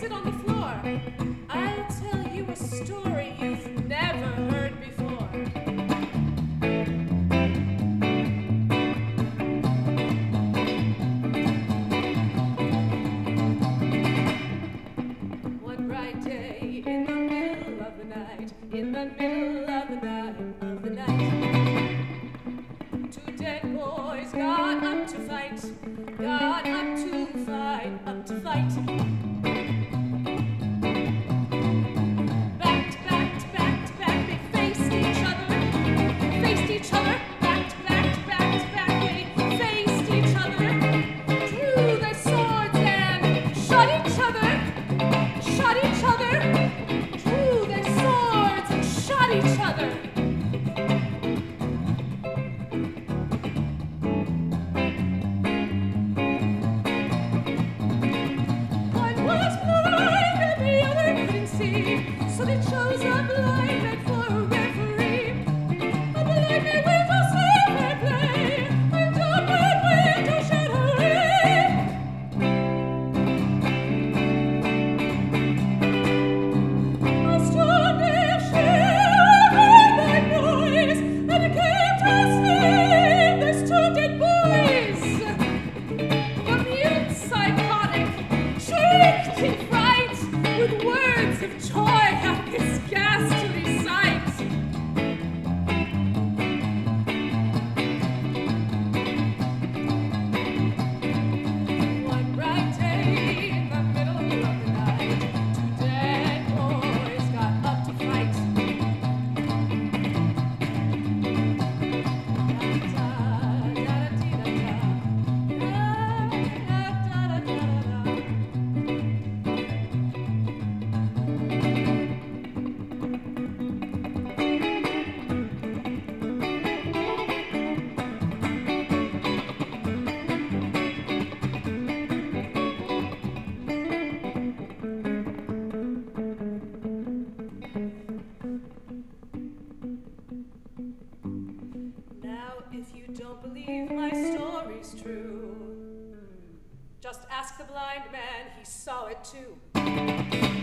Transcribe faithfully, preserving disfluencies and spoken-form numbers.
sit on the floor. I'll tell you a story you've never heard before. One bright day in the middle of the night, in the middle of the night, of the night, two dead boys got up to fight, got up to fight, up to fight. So they chose a blind man for a referee. A blind man with a silver play, and a blind window shattering. I stood there shivering my noise, and it came to sleep. There's two dead boys. The mute psychotic shrieked in fright with words of joy. This ghastly sight. One bright day in the middle of the night, two dead boys got up to fight. Now, if you don't believe my story's true, just ask the blind man, he saw it too.